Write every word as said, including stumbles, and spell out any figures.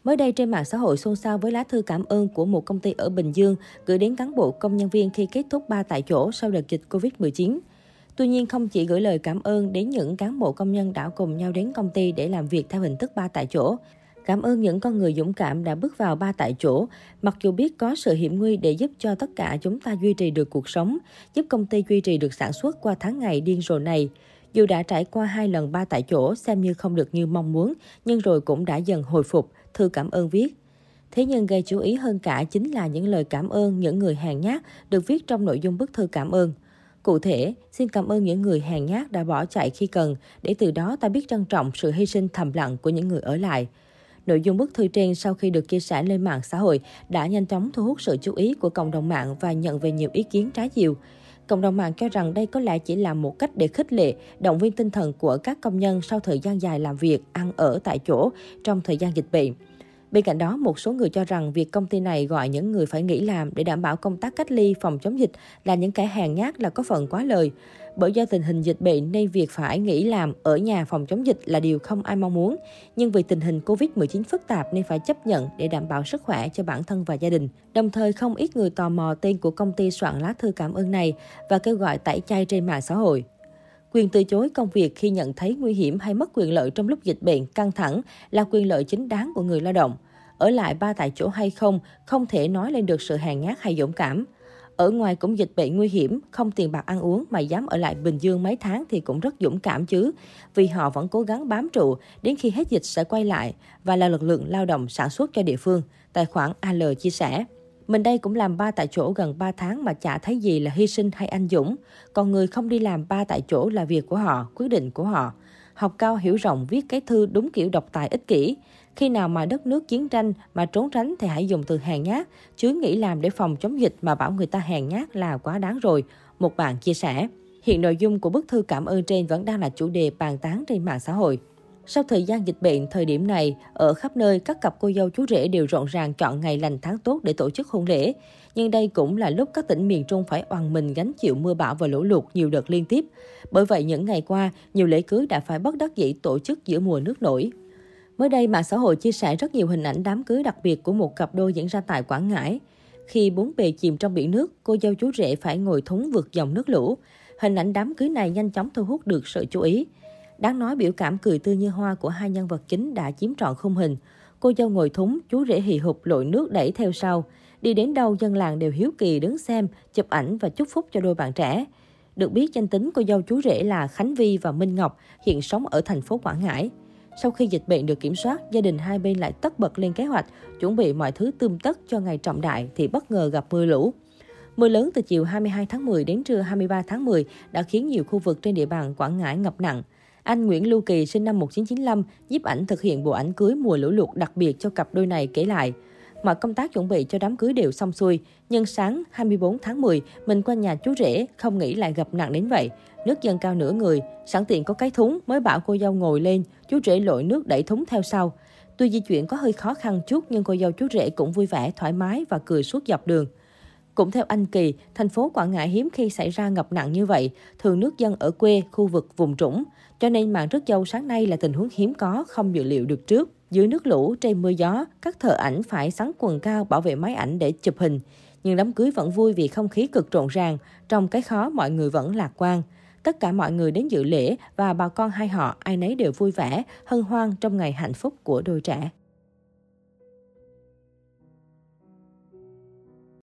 Mới đây trên mạng xã hội xôn xao với lá thư cảm ơn của một công ty ở Bình Dương gửi đến cán bộ công nhân viên khi kết thúc ba tại chỗ sau đợt dịch Covid mười chín. Tuy nhiên, không chỉ gửi lời cảm ơn đến những cán bộ công nhân đã cùng nhau đến công ty để làm việc theo hình thức ba tại chỗ. Cảm ơn những con người dũng cảm đã bước vào ba tại chỗ, mặc dù biết có sự hiểm nguy để giúp cho tất cả chúng ta duy trì được cuộc sống, giúp công ty duy trì được sản xuất qua tháng ngày điên rồ này. Dù đã trải qua hai lần ba tại chỗ xem như không được như mong muốn, nhưng rồi cũng đã dần hồi phục, thư cảm ơn viết. Thế nhưng gây chú ý hơn cả chính là những lời cảm ơn những người hèn nhát được viết trong nội dung bức thư cảm ơn. Cụ thể, xin cảm ơn những người hèn nhát đã bỏ chạy khi cần, để từ đó ta biết trân trọng sự hy sinh thầm lặng của những người ở lại. Nội dung bức thư trên sau khi được chia sẻ lên mạng xã hội đã nhanh chóng thu hút sự chú ý của cộng đồng mạng và nhận về nhiều ý kiến trái chiều. Cộng đồng mạng cho rằng đây có lẽ chỉ là một cách để khích lệ, động viên tinh thần của các công nhân sau thời gian dài làm việc, ăn ở tại chỗ trong thời gian dịch bệnh. Bên cạnh đó, một số người cho rằng việc công ty này gọi những người phải nghỉ làm để đảm bảo công tác cách ly phòng chống dịch là những kẻ hèn nhát là có phần quá lời. Bởi do tình hình dịch bệnh nên việc phải nghỉ làm ở nhà phòng chống dịch là điều không ai mong muốn. Nhưng vì tình hình Covid mười chín phức tạp nên phải chấp nhận để đảm bảo sức khỏe cho bản thân và gia đình. Đồng thời không ít người tò mò tên của công ty soạn lá thư cảm ơn này và kêu gọi tẩy chay trên mạng xã hội. Quyền từ chối công việc khi nhận thấy nguy hiểm hay mất quyền lợi trong lúc dịch bệnh căng thẳng là quyền lợi chính đáng của người lao động. Ở lại ba tại chỗ hay không, không thể nói lên được sự hèn nhát hay dũng cảm. Ở ngoài cũng dịch bệnh nguy hiểm, không tiền bạc ăn uống mà dám ở lại Bình Dương mấy tháng thì cũng rất dũng cảm chứ. Vì họ vẫn cố gắng bám trụ, đến khi hết dịch sẽ quay lại và là lực lượng lao động sản xuất cho địa phương, tài khoản a lờ chia sẻ. Mình đây cũng làm ba tại chỗ gần ba tháng mà chả thấy gì là hy sinh hay anh dũng. Còn người không đi làm ba tại chỗ là việc của họ, quyết định của họ. Học cao hiểu rộng viết cái thư đúng kiểu độc tài ích kỷ. Khi nào mà đất nước chiến tranh mà trốn tránh thì hãy dùng từ hèn nhát, chứ nghĩ làm để phòng chống dịch mà bảo người ta hèn nhát là quá đáng rồi, một bạn chia sẻ. Hiện nội dung của bức thư cảm ơn trên vẫn đang là chủ đề bàn tán trên mạng xã hội. Sau thời gian dịch bệnh, thời điểm này, ở khắp nơi, các cặp cô dâu chú rể đều rộn ràng chọn ngày lành tháng tốt để tổ chức hôn lễ. Nhưng đây cũng là lúc các tỉnh miền Trung phải oằn mình gánh chịu mưa bão và lũ lụt nhiều đợt liên tiếp. Bởi vậy, những ngày qua, nhiều lễ cưới đã phải bất đắc dĩ tổ chức giữa mùa nước nổi. Mới đây, mạng xã hội chia sẻ rất nhiều hình ảnh đám cưới đặc biệt của một cặp đôi diễn ra tại Quảng Ngãi. Khi bốn bề chìm trong biển nước, cô dâu chú rể phải ngồi thúng vượt dòng nước lũ. Hình ảnh đám cưới này nhanh chóng thu hút được sự chú ý. Đáng nói biểu cảm cười tươi như hoa của hai nhân vật chính đã chiếm trọn khung hình. Cô dâu ngồi thúng, chú rể hì hục lội nước đẩy theo sau. Đi đến đâu dân làng đều hiếu kỳ đứng xem, chụp ảnh và chúc phúc cho đôi bạn trẻ. Được biết danh tính cô dâu chú rể là Khánh Vi và Minh Ngọc, hiện sống ở thành phố Quảng Ngãi. Sau khi dịch bệnh được kiểm soát, gia đình hai bên lại tất bật lên kế hoạch, chuẩn bị mọi thứ tươm tất cho ngày trọng đại thì bất ngờ gặp mưa lũ. Mưa lớn từ chiều hai mươi hai tháng mười đến trưa hai mươi ba tháng mười đã khiến nhiều khu vực trên địa bàn Quảng Ngãi ngập nặng. Anh Nguyễn Lưu Kỳ sinh năm một nghìn chín trăm chín mươi lăm, nhiếp ảnh thực hiện bộ ảnh cưới mùa lũ lụt đặc biệt cho cặp đôi này kể lại. Mọi công tác chuẩn bị cho đám cưới đều xong xuôi, nhưng sáng hai mươi bốn tháng mười, mình qua nhà chú rể không nghĩ lại gặp nặng đến vậy. Nước dâng cao nửa người, sẵn tiện có cái thúng mới bảo cô dâu ngồi lên, chú rể lội nước đẩy thúng theo sau. Tuy di chuyển có hơi khó khăn chút nhưng cô dâu chú rể cũng vui vẻ, thoải mái và cười suốt dọc đường. Cũng theo anh Kỳ, thành phố Quảng Ngãi hiếm khi xảy ra ngập nặng như vậy, thường nước dâng ở quê, khu vực vùng trũng. Cho nên màn rước dâu sáng nay là tình huống hiếm có, không dự liệu được trước. Dưới nước lũ, trên mưa gió, các thợ ảnh phải sắn quần cao bảo vệ máy ảnh để chụp hình. Nhưng đám cưới vẫn vui vì không khí cực rộn ràng, trong cái khó mọi người vẫn lạc quan. Tất cả mọi người đến dự lễ và bà con hai họ ai nấy đều vui vẻ, hân hoan trong ngày hạnh phúc của đôi trẻ.